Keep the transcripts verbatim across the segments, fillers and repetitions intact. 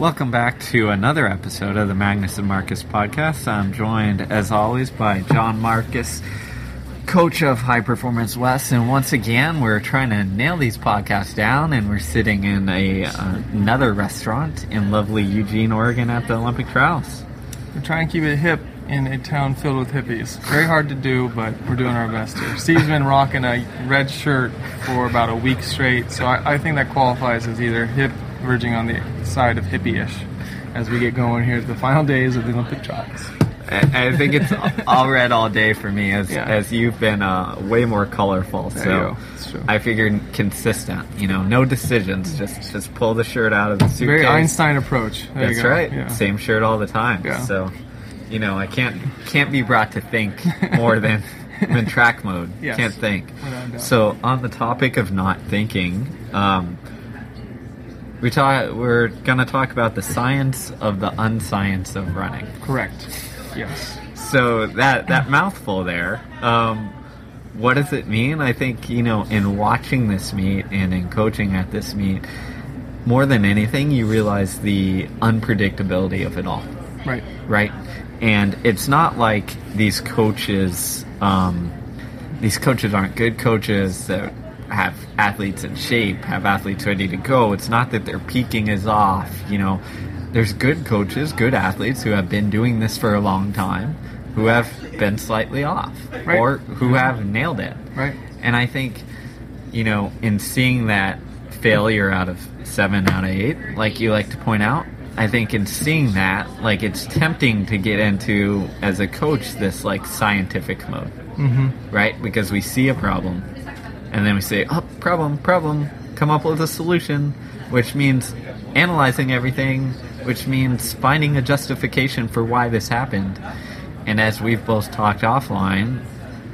Welcome back to another episode of the Magnus and Marcus podcast. I'm joined, as always, by John Marcus, coach of High Performance West, and once again, we're trying to nail these podcasts down, and we're sitting in a uh, another restaurant in lovely Eugene, Oregon, at the Olympic Trials. We're trying to keep it hip in a town filled with hippies. Very hard to do, but we're doing our best here. Steve's been rocking a red shirt for about a week straight, so I, I think that qualifies as either hip, verging on the side of hippie-ish, as we get going here to the final days of the Olympic Trials. I, I think it's all red all day for me, as yeah. as you've been uh, way more colorful. There so true. I figured consistent, you know, no decisions, just just pull the shirt out of the suitcase. Very Einstein approach. There That's you go. right. Yeah. Same shirt all the time. Yeah. So, you know, I can't can't be brought to think more than than track mode. Yes. Can't think. Without a doubt. So on the topic of not thinking, um, we talk. We're gonna talk about the science of the unscience of running. Correct. Yes. So that that mouthful there. Um, what does it mean? I think, you know, in watching this meet and in coaching at this meet, more than anything, you realize the unpredictability of it all. Right. Right? And it's not like these coaches, um, these coaches aren't good coaches that have athletes in shape, have athletes ready to go. It's not that their peaking is off. You know, there's good coaches, good athletes who have been doing this for a long time, who have been slightly off, right. or who have nailed it. Right. And I think, you know, in seeing that failure out of seven out of eight, like you like to point out, I think in seeing that, like, it's tempting to get into, as a coach, this, like, scientific mode, Mm-hmm. right? Because we see a problem, and then we say, oh, problem, problem, come up with a solution, which means analyzing everything, which means finding a justification for why this happened. And as we've both talked offline,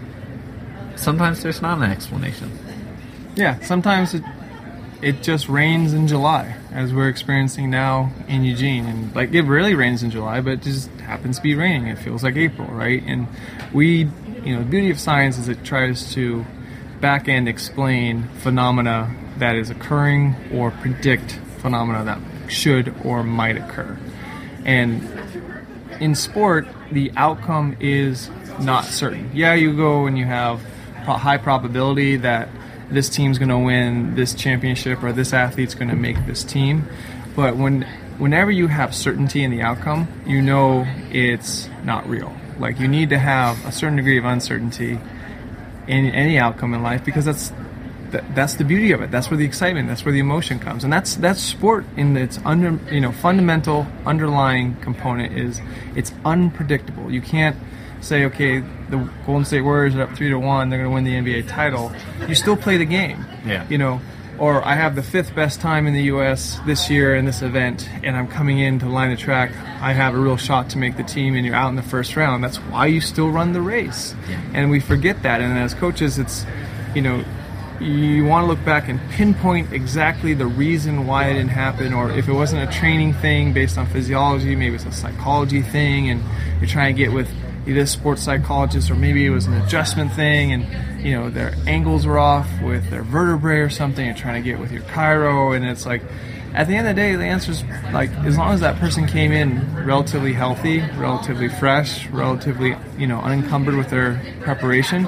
sometimes there's not an explanation. Yeah, sometimes it it just rains in July, as we're experiencing now in Eugene. And like, it really rains in July, but it just happens to be raining. It feels like April, right? And we, you know, the beauty of science is it tries to back end explain phenomena that is occurring or predict phenomena that should or might occur. And in sport, the outcome is not certain. Yeah, you go and you have pro- high probability that this team's going to win this championship or this athlete's going to make this team. But when whenever you have certainty in the outcome, you know it's not real. Like, you need to have a certain degree of uncertainty in any outcome in life, because that's that, that's the beauty of it. That's where the excitement, that's where the emotion comes. And that's that's sport in its under, you know, fundamental underlying component is it's unpredictable. You can't say, okay, the Golden State Warriors are up three to one, they're going to win the N B A title. You still play the game. Yeah. You know, or I have the fifth best time in the U S this year in this event, and I'm coming in to line the track. I have a real shot to make the team, and you're out in the first round. That's why you still run the race. Yeah. And we forget that. And as coaches, it's, you know, you want to look back and pinpoint exactly the reason why it didn't happen, or if it wasn't a training thing based on physiology, maybe it's a psychology thing, and you're trying to get with either a sports psychologist, or maybe it was an adjustment thing, and you know their angles were off with their vertebrae or something. You're trying to get with your chiro, and it's like, at the end of the day, the answer is, like, as long as that person came in relatively healthy, relatively fresh, relatively, you know, unencumbered with their preparation,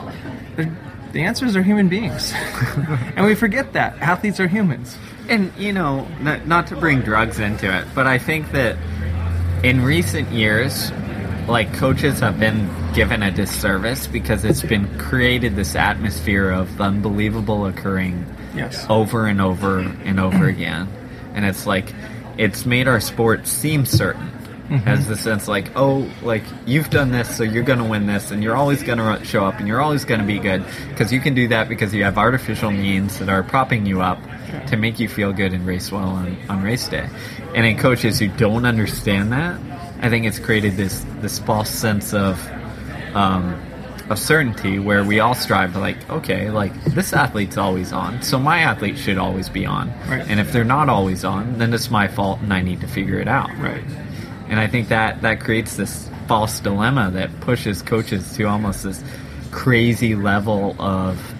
the answers are human beings. And we forget that athletes are humans. And, you know, not, not to bring drugs into it, but I think that in recent years, like, coaches have been given a disservice because it's been created this atmosphere of unbelievable occurring Yes. over and over and over again. And it's like, it's made our sport seem certain. Mm-hmm. As the sense like, oh, like, you've done this, so you're going to win this, and you're always going to show up, and you're always going to be good, because you can do that because you have artificial means that are propping you up yeah. to make you feel good and race well on, on race day. And in coaches who don't understand that, I think it's created this this false sense of um, of certainty where we all strive to, like, okay, like, this athlete's always on, so my athlete should always be on. Right. And if they're not always on, then it's my fault and I need to figure it out. Right. And I think that, that creates this false dilemma that pushes coaches to almost this crazy level of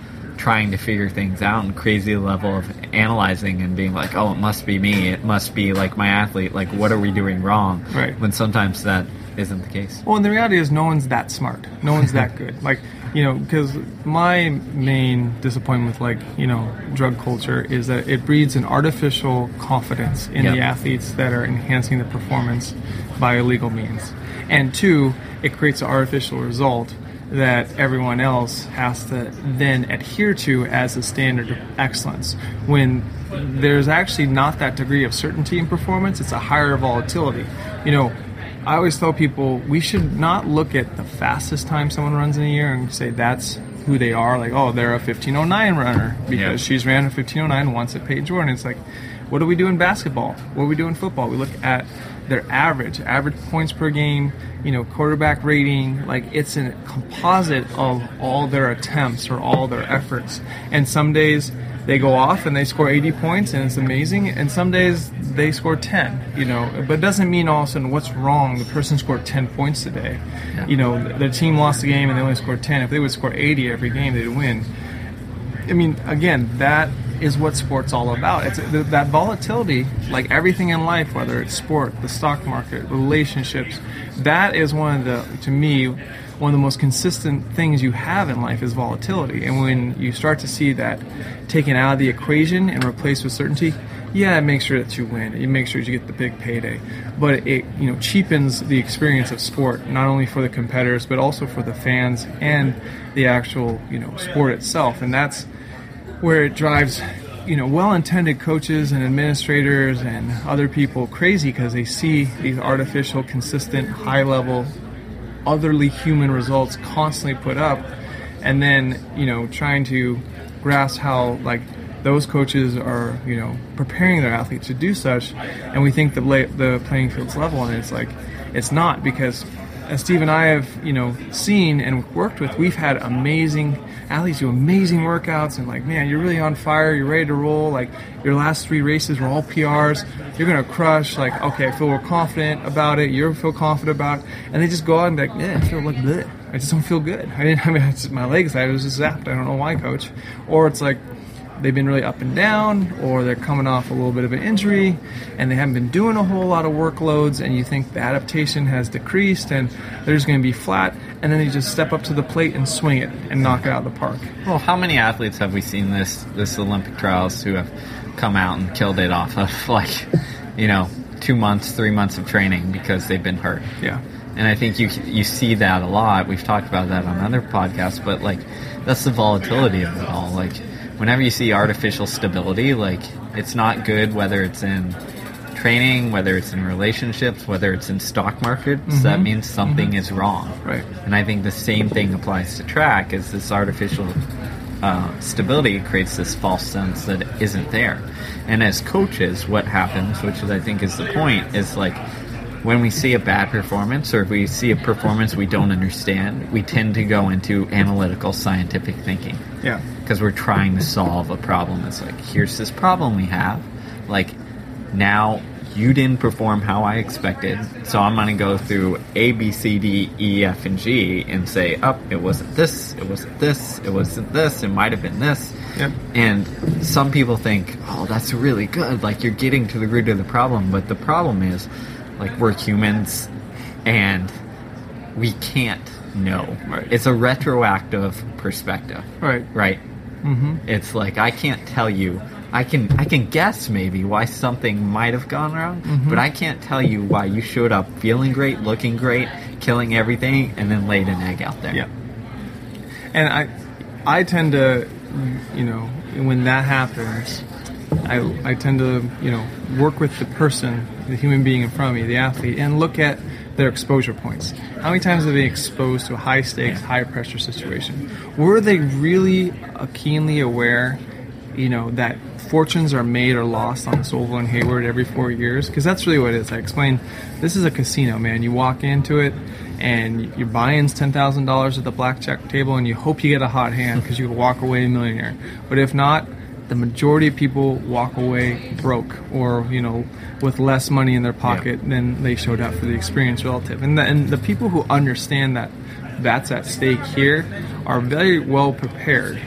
trying to figure things out and crazy level of analyzing and being like, oh, it must be me. It must be like my athlete. Like, what are we doing wrong? Right. When sometimes that isn't the case. Well, and the reality is no one's that smart. No one's that good. Like, you know, because my main disappointment with, like, you know, drug culture is that it breeds an artificial confidence in Yep. the athletes that are enhancing the performance by illegal means. And two, it creates an artificial result that everyone else has to then adhere to as a standard of excellence. When there's actually not that degree of certainty in performance, it's a higher volatility. You know, I always tell people we should not look at the fastest time someone runs in a year and say that's who they are. Like, oh, they're a fifteen oh nine runner because Yeah. she's ran a fifteen oh nine once at Paige Jordan. It's like, what do we do in basketball? What do we do in football? We look at their average, average points per game, you know, quarterback rating. Like, it's a composite of all their attempts or all their efforts. And some days they go off and they score eighty points and it's amazing. And some days they score ten, you know, but it doesn't mean all of a sudden what's wrong. The person scored ten points today. Yeah. You know, the team lost the game and they only scored ten. If they would score eighty every game, they'd win. I mean, again, that is what sport's all about. It's th- that volatility, like everything in life, whether it's sport, the stock market, relationships, that is one of the, to me, one of the most consistent things you have in life is volatility. And when you start to see that taken out of the equation and replaced with certainty, yeah, it makes sure that you win. It makes sure you get the big payday. But it, you know, cheapens the experience of sport, not only for the competitors, but also for the fans and the actual, you know, sport itself. And that's where it drives, you know, well-intended coaches and administrators and other people crazy because they see these artificial, consistent, high-level, otherly human results constantly put up, and then, you know, trying to grasp how, like, those coaches are, you know, preparing their athletes to do such, and we think the la- the playing field's level, and it's like, it's not, because as Steve and I have, you know, seen and worked with, we've had amazing athletes do amazing workouts, and like, man, you're really on fire, you're ready to roll, like, your last three races were all P Rs, you're going to crush, like, okay, I feel more confident about it, you feel confident about it, and they just go out and be like, yeah, I feel like bleh. I just don't feel good. I didn't, I mean, it's my legs, I was just zapped, I don't know why, coach. Or it's like, they've been really up and down, or they're coming off a little bit of an injury, and they haven't been doing a whole lot of workloads, and you think the adaptation has decreased, and they're just going to be flat, and then they just step up to the plate and swing it and knock it out of the park. Well, how many athletes have we seen this this Olympic trials who have come out and killed it off of, like, you know, two months, three months of training because they've been hurt? Yeah. And I think you you see that a lot. We've talked about that on other podcasts, but, like, that's the volatility of it all. Like, whenever you see artificial stability, like, it's not good, whether it's in training, whether it's in relationships, whether it's in stock markets. Mm-hmm. That means something mm-hmm. is wrong. Right. And I think the same thing applies to track, is this artificial uh, stability creates this false sense that it isn't there. And as coaches, what happens, which is, I think is the point, is like, when we see a bad performance, or if we see a performance we don't understand, we tend to go into analytical, scientific thinking. Yeah. Because we're trying to solve a problem. It's like, here's this problem we have. Like, now you didn't perform how I expected, so I'm going to go through A, B, C, D, E, F, and G and say, oh, it wasn't this, it wasn't this, it wasn't this, it might have been this. Yep. And some people think, oh, that's really good. Like, you're getting to the root of the problem. But the problem is, like, we're humans, and we can't know. Right. It's a retroactive perspective. Right. Right? Mm-hmm. It's like, I can't tell you. I can I can guess maybe why something might have gone wrong, mm-hmm. but I can't tell you why you showed up feeling great, looking great, killing everything, and then laid an egg out there. Yeah. And I, I tend to, you know, when that happens, I, I tend to, you know, work with the person, the human being in front of me, the athlete, and look at their exposure points. How many times have they been exposed to a high-stakes, yeah. high-pressure situation? Were they really uh, keenly aware, you know, that fortunes are made or lost on this oval in Hayward every four years? Because that's really what it is. I explained, this is a casino, man. You walk into it, and your buy-in's ten thousand dollars at the blackjack table, and you hope you get a hot hand because you can walk away a millionaire. But if not, the majority of people walk away broke, or, you know, with less money in their pocket yeah. than they showed up for the experience relative. And the, and the people who understand that that's at stake here are very well prepared.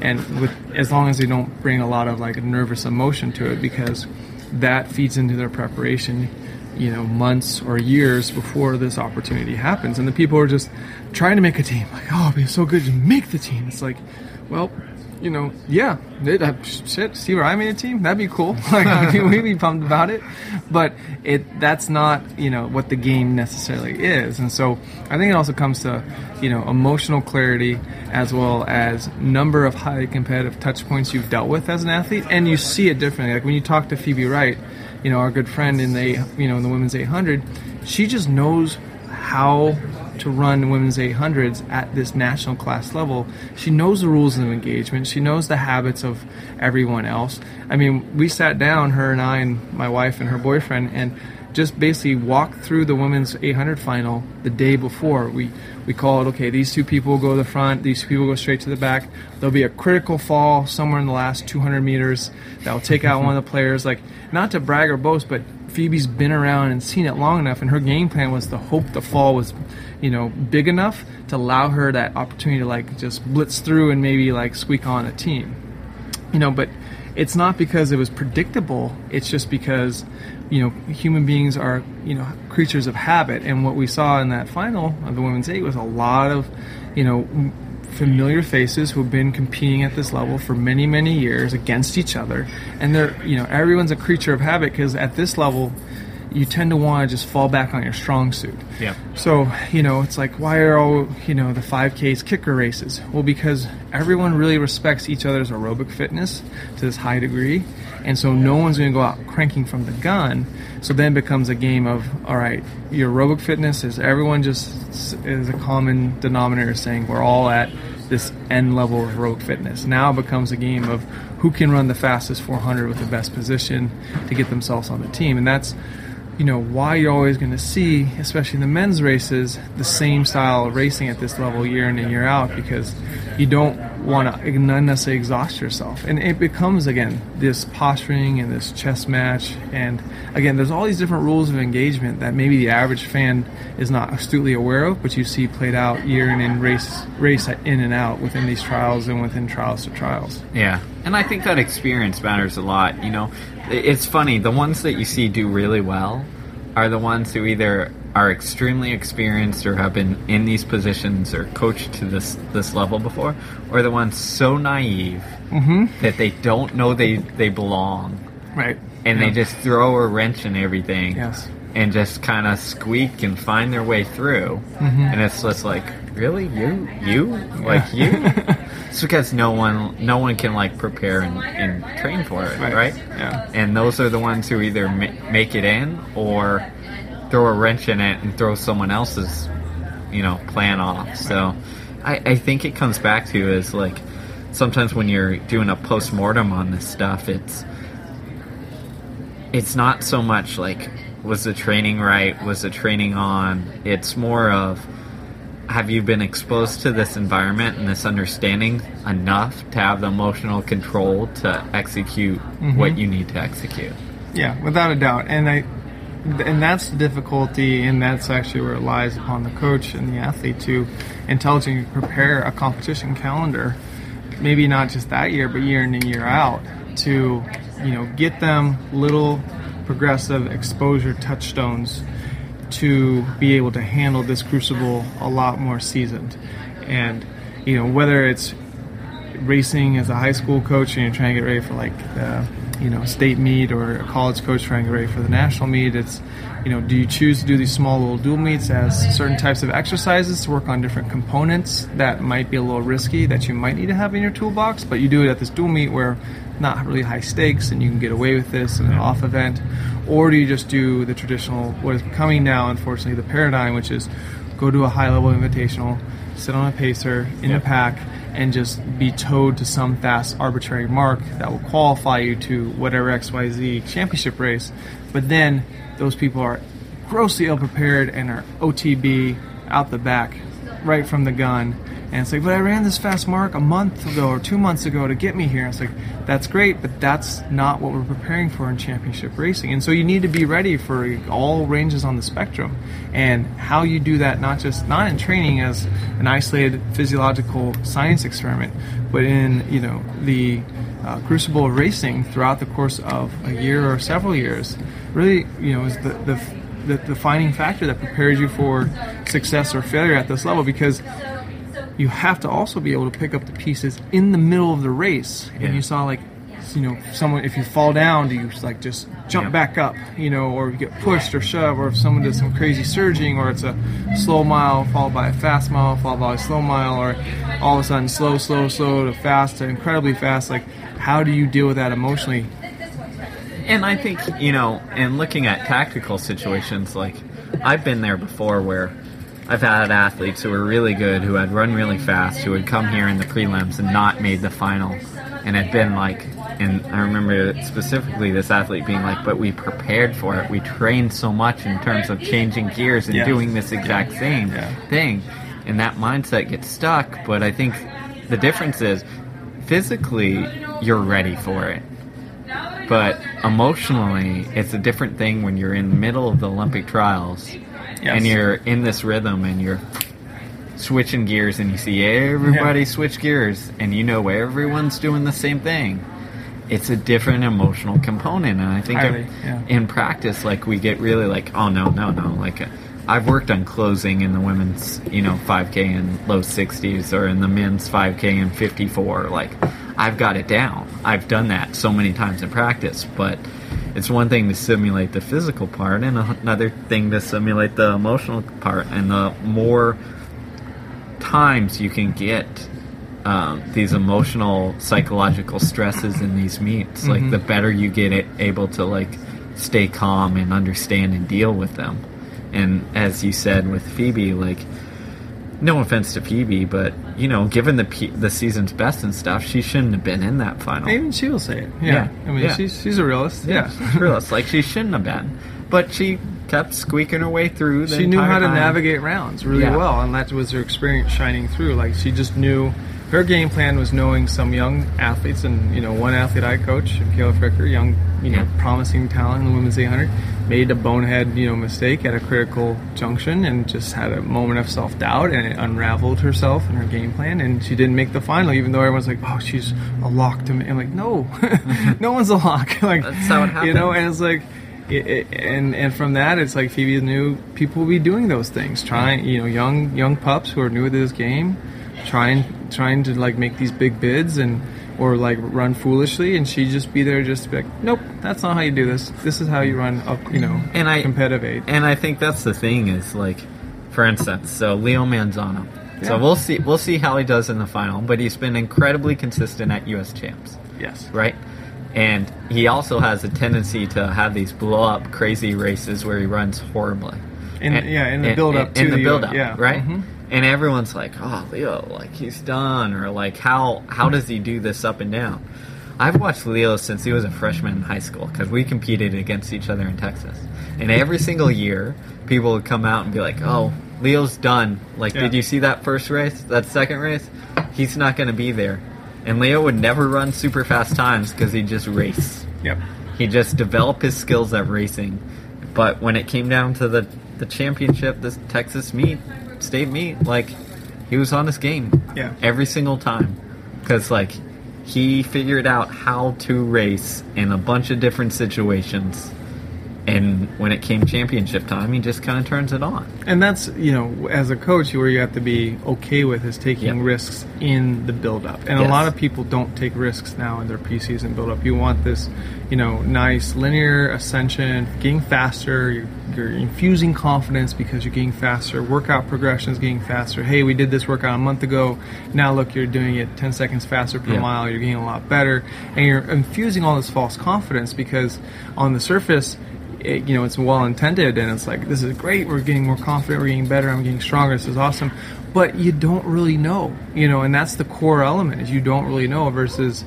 and with as long as they don't bring a lot of like nervous emotion to it, because that feeds into their preparation, you know, months or years before this opportunity happens. And the people are just trying to make a team, like, oh, it'd be so good to make the team. It's like, well, you know, yeah, it, uh, shit, see where I made a team? That'd be cool. Like, I mean, we'd be pumped about it. But it that's not, you know, what the game necessarily is. And so I think it also comes to, you know, emotional clarity as well as number of highly competitive touch points you've dealt with as an athlete. And you see it differently. Like when you talk to Phoebe Wright, you know, our good friend in the, you know, in the women's eight hundred, she just knows how to run women's eight hundreds at this national class level. She knows the rules of engagement. She knows the habits of everyone else. I mean, we sat down, her and I and my wife and her boyfriend, and just basically walked through the women's eight hundred final the day before. We we called, okay, these two people will go to the front, these two people go straight to the back. There'll be a critical fall somewhere in the last two hundred meters that will take out one of the players. Like, not to brag or boast, but Phoebe's been around and seen it long enough, and her game plan was to hope the fall was, you know, big enough to allow her that opportunity to like just blitz through and maybe like squeak on a team. You know, but it's not because it was predictable. It's just because, you know, human beings are, you know, creatures of habit. And what we saw in that final of the women's eight was a lot of, you know, familiar faces who've been competing at this level for many, many years against each other. And they're, you know, everyone's a creature of habit, because at this level, you tend to want to just fall back on your strong suit. Yeah. So, you know, it's like, why are all, you know, the five Ks kicker races? Well, because everyone really respects each other's aerobic fitness to this high degree. And so no one's going to go out cranking from the gun. So then it becomes a game of, all right, your aerobic fitness is everyone just is a common denominator saying we're all at this end level of aerobic fitness. Now it becomes a game of who can run the fastest four hundred with the best position to get themselves on the team. And that's, you know, why you're always going to see, especially in the men's races, the same style of racing at this level year in and year out, because you don't want to not necessarily exhaust yourself. And it becomes, again, this posturing and this chess match. And, again, there's all these different rules of engagement that maybe the average fan is not astutely aware of, but you see played out year in and race, race in and out within these trials and within trials to trials. Yeah, and I think that experience matters a lot. You know, it's funny, the ones that you see do really well are the ones who either are extremely experienced or have been in these positions or coached to this this level before, or the ones so naive mm-hmm. that they don't know they, they belong. Right. And yeah. they just throw a wrench in everything. Yes. And just kind of squeak and find their way through. Mm-hmm. And it's just like, really? You? You? Like you? It's because no one no one can like prepare and, and train for it, right? right? Yeah. And those are the ones who either ma- make it in or throw a wrench in it and throw someone else's, you know, plan off. So I, I think it comes back to is like sometimes when you're doing a post-mortem on this stuff, it's it's not so much like, was the training right? Was the training on? It's more of, have you been exposed to this environment and this understanding enough to have the emotional control to execute mm-hmm. what you need to execute? Yeah, without a doubt. And I, and that's the difficulty, and that's actually where it lies upon the coach and the athlete to intelligently prepare a competition calendar, maybe not just that year, but year in and year out, to, you know, get them little progressive exposure touchstones to be able to handle this crucible a lot more seasoned. And, you know, whether it's racing as a high school coach and you're trying to get ready for like the, you know, state meet, or a college coach trying to get ready for the national meet, it's, you know, do you choose to do these small little dual meets as certain types of exercises to work on different components that might be a little risky that you might need to have in your toolbox, but you do it at this dual meet where not really high stakes and you can get away with this in an off event? Or do you just do the traditional, what is becoming now, unfortunately, the paradigm, which is go to a high-level invitational, sit on a pacer in yep. the pack, and just be towed to some fast arbitrary mark that will qualify you to whatever X Y Z championship race. But then those people are grossly ill-prepared and are O T B out the back right from the gun. And it's like, but I ran this fast mark a month ago or two months ago to get me here. It's like, that's great, but that's not what we're preparing for in championship racing. And so you need to be ready for all ranges on the spectrum. And how you do that, not just not in training as an isolated physiological science experiment, but in, you know, the uh, crucible of racing throughout the course of a year or several years, really, you know, is the, the, the defining factor that prepares you for success or failure at this level, because you have to also be able to pick up the pieces in the middle of the race. And yeah. you saw, like, you know, someone, if you fall down, do you like just jump yeah. back up, you know, or you get pushed or shoved, or if someone does some crazy surging, or it's a slow mile followed by a fast mile followed by a slow mile, or all of a sudden slow, slow, slow to fast to incredibly fast. Like, how do you deal with that emotionally? And I think, you know, in looking at tactical situations, like, I've been there before where I've had athletes who were really good, who had run really fast, who had come here in the prelims and not made the final, and had been like, and I remember specifically this athlete being like, but we prepared for it. We trained so much in terms of changing gears and yes. doing this exact same yeah. thing. And that mindset gets stuck, but I think the difference is physically you're ready for it. But emotionally, it's a different thing when you're in the middle of the Olympic trials yes. and you're in this rhythm and you're switching gears and you see everybody yeah. switch gears and you know everyone's doing the same thing. It's a different emotional component. And I think Highly, in, yeah. in practice, like, we get really like, oh, no, no, no. Like, uh, I've worked on closing in the women's, you know, five K in low sixties, or in the men's five K in fifty-four. Like, I've got it down. I've done that so many times in practice, but it's one thing to simulate the physical part and another thing to simulate the emotional part. And the more times you can get um, these emotional, psychological stresses in these meets, mm-hmm. like, the better you get it able to, like, stay calm and understand and deal with them. And as you said with Phoebe, like, no offense to Phoebe, but, you know, given the P- the season's best and stuff, she shouldn't have been in that final. Even she will say it. Yeah. yeah. I mean, yeah. she's she's a realist. Yeah, yeah. she's a realist. Like, she shouldn't have been. But she kept squeaking her way through the She knew how to time. navigate rounds really yeah. well, and that was her experience shining through. Like, she just knew... Her game plan was knowing some young athletes, and, you know, one athlete I coach, Kayla Fricker, young, you know, yeah. promising talent in the women's eight hundred, made a bonehead, you know, mistake at a critical junction and just had a moment of self-doubt, and it unraveled herself and her game plan, and she didn't make the final, even though everyone's like, oh, she's a lock to me. I'm like, no, no one's a lock. Like, that's how it happens. You know, and it's like, it, it, and and from that, it's like Phoebe knew people will be doing those things, trying, you know, young young pups who are new to this game, trying trying to, like, make these big bids and or like run foolishly, and she'd just be there just to be like, nope, that's not how you do this. This is how you run up, you know, and I, competitive eight. And I think that's the thing is, like, for instance, so Leo Manzano. Yeah. So we'll see we'll see how he does in the final, but he's been incredibly consistent at U S Champs. Yes. Right? And he also has a tendency to have these blow up crazy races where he runs horribly. In, and, yeah, in the and, build up in, to in the, the build up, yeah. right? Mm-hmm. And everyone's like, oh, Leo, like, he's done, or like, how how does he do this up and down? I've watched Leo since he was a freshman in high school, because we competed against each other in Texas. And every single year, people would come out and be like, oh, Leo's done. Like, yeah. did you see that first race, that second race? He's not going to be there. And Leo would never run super fast times because he'd just race. Yep. He'd just develop his skills at racing. But when it came down to the, the championship, this Texas meet, state meet, like, he was on his game. Yeah. Every single time. Because, like, he figured out how to race in a bunch of different situations. And when it came championship time, he just kind of turns it on. And that's, you know, as a coach, where you have to be okay with is taking yep. risks in the build-up. And yes. a lot of people don't take risks now in their preseason build-up. You want this, you know, nice linear ascension, getting faster, you're, you're infusing confidence because you're getting faster, workout progressions getting faster. Hey, we did this workout a month ago, now look, you're doing it ten seconds faster per yep. mile, you're getting a lot better. And you're infusing all this false confidence because on the surface, It, you know, it's well intended, and it's like, this is great, we're getting more confident, we're getting better, I'm getting stronger, this is awesome, but you don't really know, you know, and that's the core element, is you don't really know, versus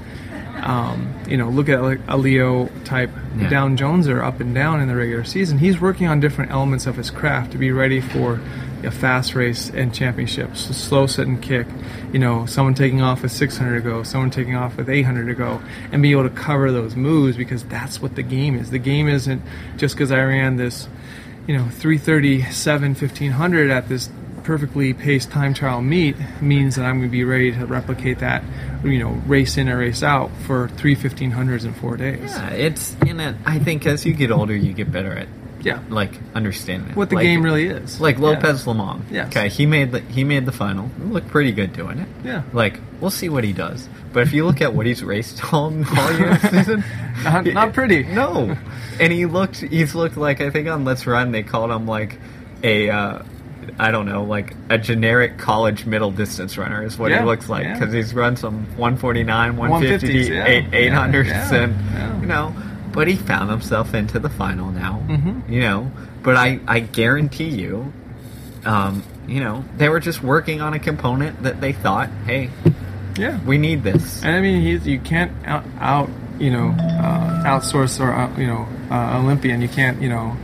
um, you know, look at like a Leo type yeah. Down Joneser up and down in the regular season. He's working on different elements of his craft to be ready for a fast race and championships, a slow sit and kick, you know, someone taking off with six hundred to go, someone taking off with eight hundred to go, and be able to cover those moves, because that's what the game is. The game isn't just because I ran this, you know, three thirty-seven, fifteen hundred at this perfectly paced time trial meet means that I'm going to be ready to replicate that, you know, race in or race out for three fifteen hundreds in four days. Yeah, it's in it. I think as you get older, you get better at yeah, like understanding what the like, game really is. Like Lopez yeah. Lemong. Yes. Okay, he made the he made the final. He looked pretty good doing it. Yeah. Like we'll see what he does. But if you look at what he's raced all, all year this season, not, not pretty. No, and he looked. He's looked like I think on Let's Run they called him like a. Uh, I don't know, like a generic college middle distance runner is what yeah, he looks like, because yeah. he's run some one forty-nine, one fifty, yeah, eight, eight hundreds, yeah, yeah, and yeah. you know, but he found himself into the final now, mm-hmm. you know. But I, I guarantee you, um, you know, they were just working on a component that they thought, hey, yeah, we need this. And I mean, he's, you can't out, out you know, uh, outsource or uh, you know, uh, Olympian. You can't, you know.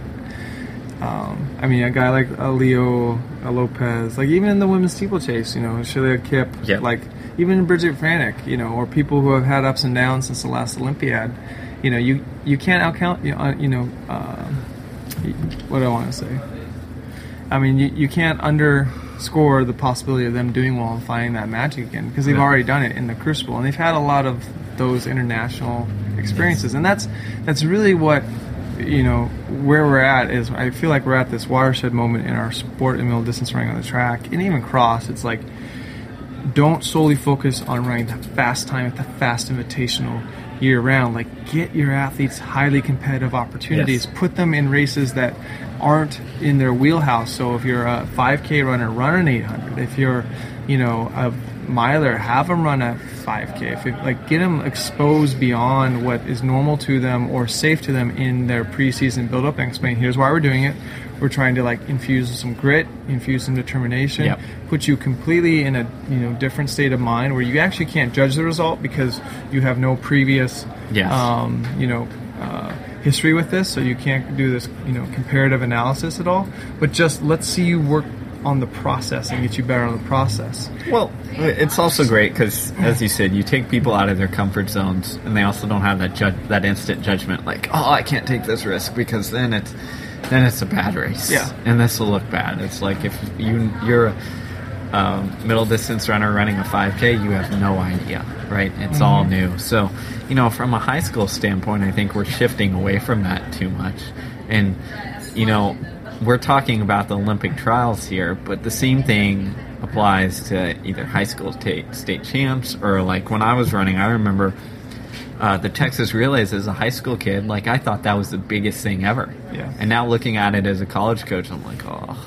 Um, I mean, a guy like a Leo, a Lopez, like even in the women's steeplechase, you know, Shelia Kipp, yep. like even Bridget Franek, you know, or people who have had ups and downs since the last Olympiad, you know, you you can't outcount, you know, you know uh, what do I want to say? I mean, you, you can't underscore the possibility of them doing well and finding that magic again, because they've yeah. already done it in the Crucible, and they've had a lot of those international experiences, and that's that's really what. You know, where we're at is I feel like we're at this watershed moment in our sport and middle distance running on the track, and even cross. It's like, don't solely focus on running the fast time at the fast invitational year round. Like, get your athletes highly competitive opportunities. Yes. Put them in races that aren't in their wheelhouse. So if you're a five K runner, run an eight hundred. If you're, you know, a miler, have them run a five K. If it, like, get them exposed beyond what is normal to them or safe to them in their preseason build-up, and explain, here's why we're doing it. We're trying to like infuse some grit, infuse some determination, yep. put you completely in a you know different state of mind where you actually can't judge the result because you have no previous yes. um, you know uh, history with this, so you can't do this you know comparative analysis at all. But just let's see you work on the process and get you better on the process. Well, it's also great because, as you said, you take people out of their comfort zones, and they also don't have that ju- that instant judgment, like, oh, I can't take this risk because then it's then it's a bad race. Yeah, and this will look bad. It's like if you you're a um, middle distance runner running a five K, you have no idea, right? It's mm-hmm. all new. So, you know, from a high school standpoint, I think we're shifting away from that too much, and you know. We're talking about the Olympic trials here, but the same thing applies to either high school t- state champs or like when I was running, I remember uh, the Texas Relays as a high school kid. Like I thought that was the biggest thing ever. Yeah. And now looking at it as a college coach, I'm like, oh,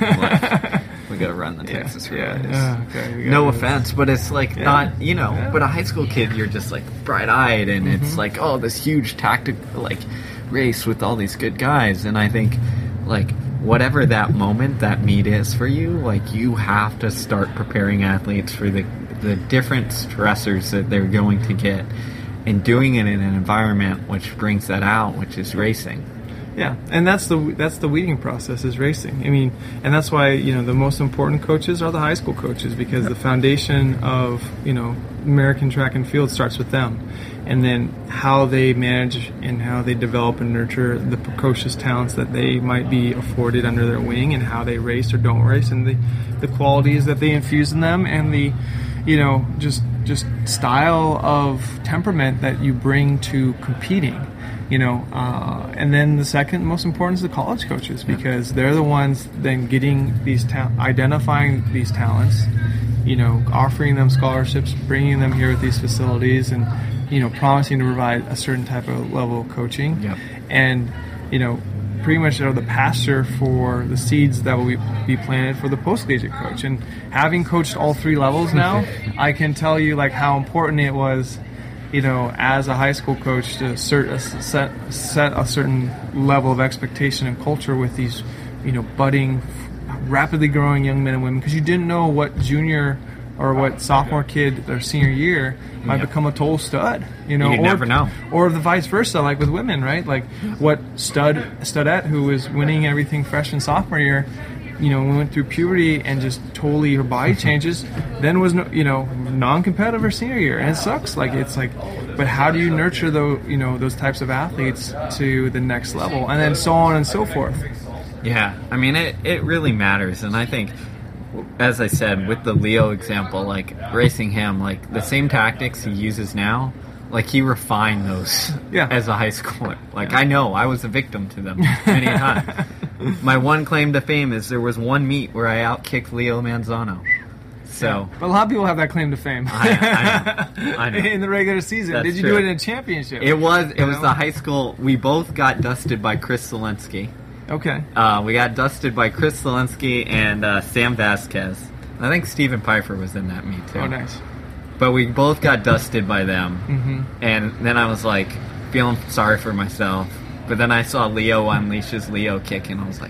like, we got to run the Texas yeah. Relays. Yeah. Oh, okay. No offense, but it's like yeah. not, you know, yeah. but a high school kid, you're just like bright-eyed and mm-hmm. it's like, oh, this huge tactic like race with all these good guys. And I think like whatever that moment, that meet is for you, like you have to start preparing athletes for the the different stressors that they're going to get and doing it in an environment which brings that out, which is racing. Yeah, and that's the that's the weeding process is racing. I mean, and that's why you know the most important coaches are the high school coaches, because the foundation of you know American track and field starts with them, and then how they manage and how they develop and nurture the precocious talents that they might be afforded under their wing, and how they race or don't race, and the the qualities that they infuse in them, and the you know just just style of temperament that you bring to competing. You know, uh, and then the second most important is the college coaches, because they're the ones then getting these ta- identifying these talents, you know, offering them scholarships, bringing them here at these facilities, and you know, promising to provide a certain type of level of coaching, yep. and you know, pretty much are the pasture for the seeds that will be planted for the post-collegiate coach. And having coached all three levels now, I can tell you like how important it was. You know, as a high school coach, to set set a certain level of expectation and culture with these, you know, budding, rapidly growing young men and women, because you didn't know what junior or what sophomore kid their senior year might yep. become a total stud. You know, you or, never know, or the vice versa, like with women, right? Like what stud studette who was winning everything freshman sophomore year you know, we went through puberty and just totally her body changes. Then was no, you know, non-competitive her senior year, and it sucks. Like it's like, but how do you nurture those, you know, those types of athletes to the next level, and then so on and so forth. Yeah, I mean, it, it really matters, and I think, as I said, with the Leo example, like, racing him, like, the same tactics he uses now, like, he refined those yeah. as a high schooler. Like, yeah. I know, I was a victim to them many times. My one claim to fame is there was one meet where I outkicked Leo Manzano. So, yeah. But a lot of people have that claim to fame. I, I know. I know. In the regular season. That's Did you true. do it in a championship? It was, it you was know? the high school, we both got dusted by Chris Zelensky. Okay. Uh, we got dusted by Chris Zelensky and uh, Sam Vasquez. I think Stephen Pfeiffer was in that meet too. Oh, nice. But we both got dusted by them. Mm-hmm. And then I was like, feeling sorry for myself. But then I saw Leo unleash his Leo kick, and I was like,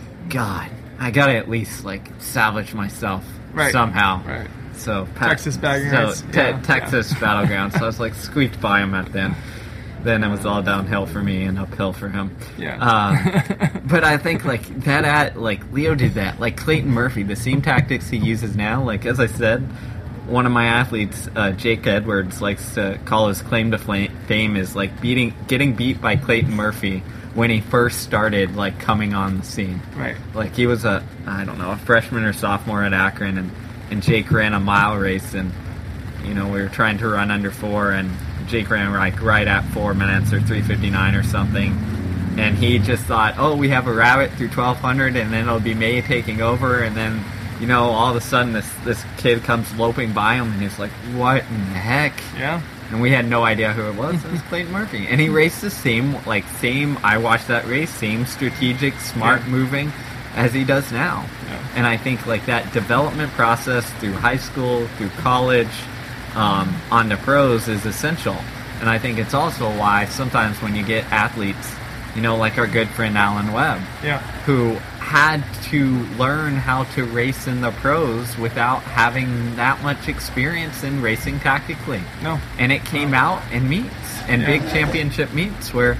God, I gotta at least like salvage myself right. somehow. Right. So Texas Battlegrounds. So, te- yeah, Texas yeah. Battlegrounds. So I was like squeaked by him at the end. Then it was all downhill for me and uphill for him. Yeah. Uh, but I think like that at like Leo did that. Like Clayton Murphy, the same tactics he uses now. Like as I said, one of my athletes, uh, Jake Edwards, likes to call his claim to fame is like beating, getting beat by Clayton Murphy when he first started like coming on the scene. Right. Like he was a I don't know a freshman or sophomore at Akron, and and Jake ran a mile race, and you know we were trying to run under four, and Jake ran like right at four minutes or three fifty-nine or something, and he just thought, oh, we have a rabbit through twelve hundred, and then it'll be May taking over, and then you know all of a sudden this this kid comes loping by him, and he's like, what in the heck? Yeah. And we had no idea who it was. It was Clayton Murphy, and he raced the same like same. I watched that race, same strategic, smart yeah. moving as he does now. Yeah. And I think like that development process through high school, through college, um, on the pros is essential. And I think it's also why sometimes when you get athletes, you know, like our good friend Alan Webb, yeah. who had to learn how to race in the pros without having that much experience in racing tactically. No. And it came no. out in meets, and yeah. big championship meets where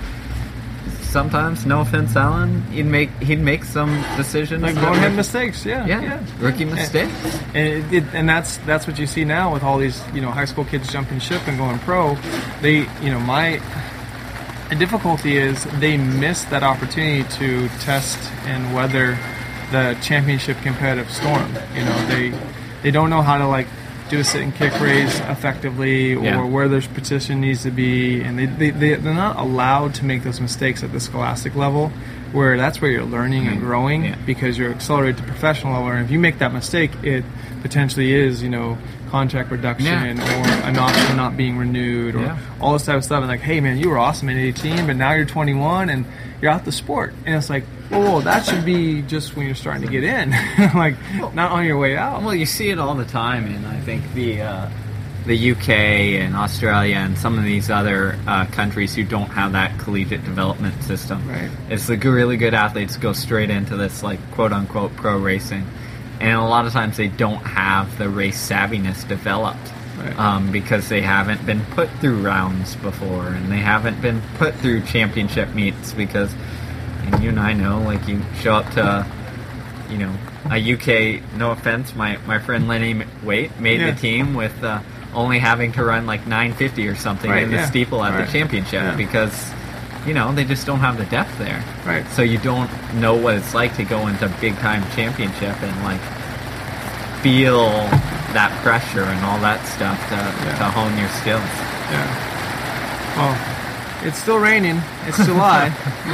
sometimes, no offense, Alan, he'd make he'd make some decisions. Like bonehead mistakes, yeah, yeah, yeah. rookie mistakes. And, it, it, and that's that's what you see now with all these, you know, high school kids jumping ship and going pro. They, you know, my the difficulty is they miss that opportunity to test and weather the championship competitive storm. You know, they they don't know how to like do a sit and kick race effectively, or yeah. where their position needs to be, and they, they, they, they're not allowed to make those mistakes at the scholastic level, where that's where you're learning mm-hmm. and growing, yeah. because you're accelerated to professional level, and if you make that mistake, it potentially is, you know, contract reduction yeah. or an option not being renewed, or yeah. all this type of stuff, and like, hey man, you were awesome at eighteen, but now you're twenty-one, and you're out the sport, and it's like, whoa, that should be just when you're starting to get in, like well, not on your way out. Well, you see it all the time, and I think the uh, the U K and Australia and some of these other uh, countries who don't have that collegiate development system. Right. It's the really good athletes go straight into this like quote unquote pro racing, and a lot of times they don't have the race savviness developed. Right. Um, because they haven't been put through rounds before, and they haven't been put through championship meets, because and you and I know, like, you show up to, you know, a U K, no offense, my, my friend Lenny Waite made yeah. the team with uh, only having to run like nine fifty or something right, in the yeah. steeple at right. the championship, yeah. because, you know, they just don't have the depth there. Right. So you don't know what it's like to go into big-time championship and, like, feel that pressure and all that stuff to, yeah. to hone your skills. Yeah. Well, it's still raining. It's July,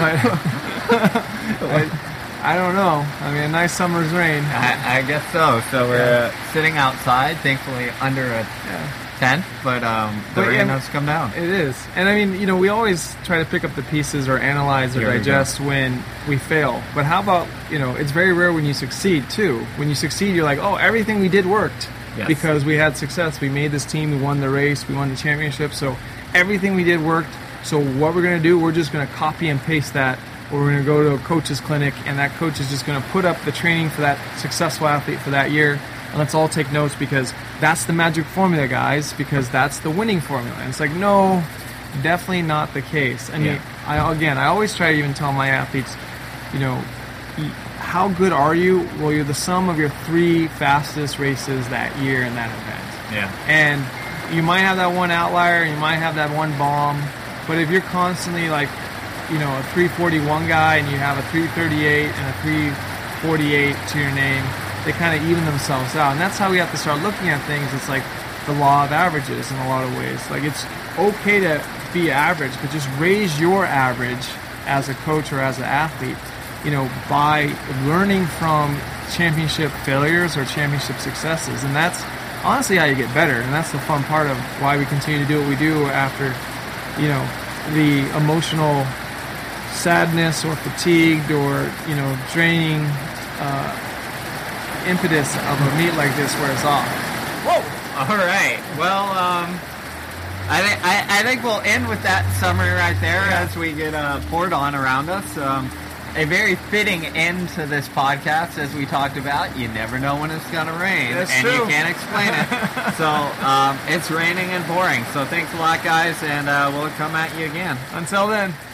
but I, I don't know. I mean, a nice summer's rain. I, I guess so. So we're Yeah. uh, sitting outside, thankfully under a Yeah. tent, but um, the But, rain yeah, has come down. It is. And I mean, you know, we always try to pick up the pieces or analyze or Here we digest when we fail. But how about, you know, it's very rare when you succeed too. When you succeed, you're like, oh, everything we did worked. Yes. Because we had success. We made this team, we won the race, we won the championship. So everything we did worked. So what we're going to do, we're just going to copy and paste that. Or we're going to go to a coach's clinic, and that coach is just going to put up the training for that successful athlete for that year. And let's all take notes, because that's the magic formula, guys, because that's the winning formula. And it's like, no, definitely not the case. I mean, Yeah. I, again, I always try to even tell my athletes, you know, how good are you? Well, you're the sum of your three fastest races that year in that event. Yeah. And you might have that one outlier, you might have that one bomb, but if you're constantly like, you know, a three forty-one guy and you have a three thirty-eight and a three forty-eight to your name, they kind of even themselves out. And that's how we have to start looking at things. It's like the law of averages in a lot of ways. Like, it's okay to be average, but just raise your average as a coach or as an athlete, you know, by learning from championship failures or championship successes. And that's honestly how you get better. And that's the fun part of why we continue to do what we do after, you know, the emotional sadness or fatigued or, you know, draining uh, impetus of a meet like this wears off. Whoa! All right. Well, um, I think I, I think we'll end with that summary right there Yeah. as we get uh, poured on around us. Um, a very fitting end to this podcast, as we talked about. You never know when it's going to rain, That's and true. you can't explain it. So um, it's raining and pouring. So thanks a lot, guys, and uh, we'll come at you again. Until then.